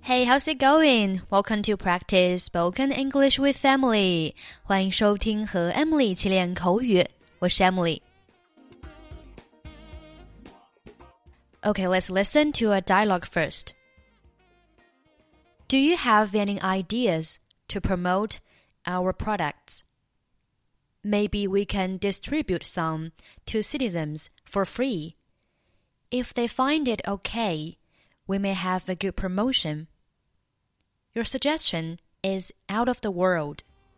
Hey, how's it going? Welcome to practice spoken English with Emily. 欢迎收听和 Emily 一起练口语，我是 Emily. Okay, let's listen to a dialogue first. Do you have any ideas to promote our products? Maybe we can distribute some to citizens for free. If they find it okay, we may have a good promotion. Your suggestion is out of the world.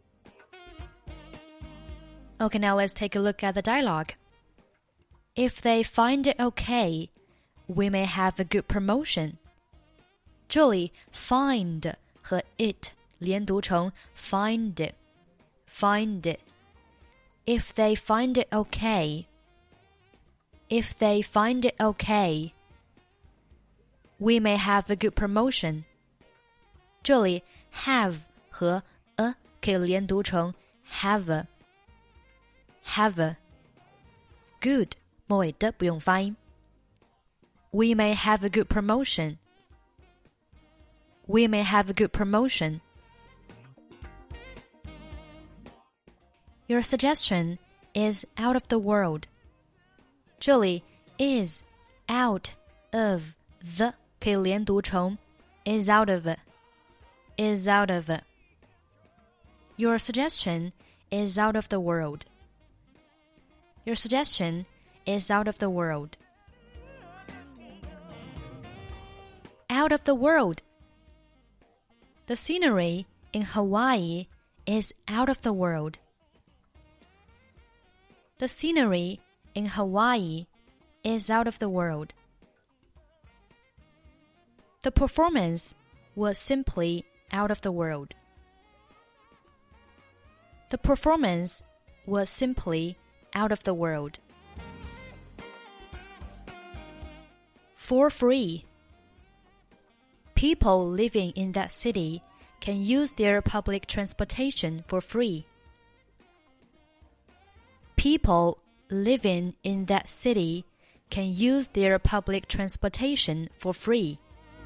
Okay, now let's take a look at the dialogue. If they find it okay, we may have a good promotion. 这里 find 和 it 连读成 find it. If they find it okay, we may have a good promotion. 这里 have 和 a 可以连读成 have. Good 末尾的不用发音。We may have a good promotion. Your suggestion is out of the world. 这里 is out of the 可以连读成 is out of. Your suggestion is out of the world. Out of the world. The scenery in Hawaii is out of the world. The scenery in Hawaii is out of the world. The performance was simply out of the world. The performance was simply out of the world. For free. People living in that city can use their public transportation for free. People living in that city can use their public transportation for free.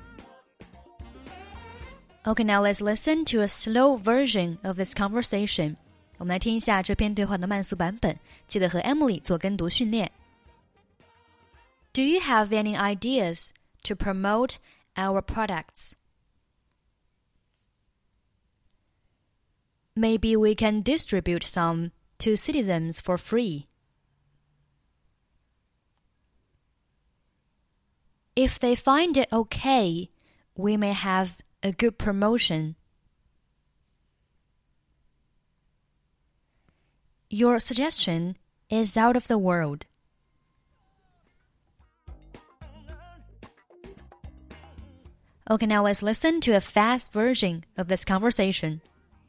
Okay, now let's listen to a slow version of this conversation. 我们来听一下这篇对话的慢速版本，记得和 Emily 做跟读训练。Do you have any ideas to promote our products? Maybe we can distribute some to citizens for free. If they find it okay, we may have a good promotion. Your suggestion is out of the world. Okay, now let's listen to a fast version of this conversation.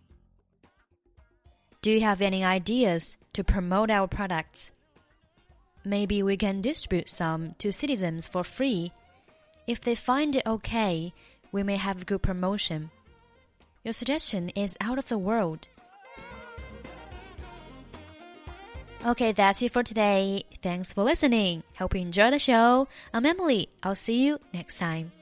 Do you have any ideas to promote our products? Maybe we can distribute some to citizens for free. If they find it okay, we may have a good promotion. Your suggestion is out of the world. Okay, that's it for today. Thanks for listening. Hope you enjoyed the show. I'm Emily. I'll see you next time.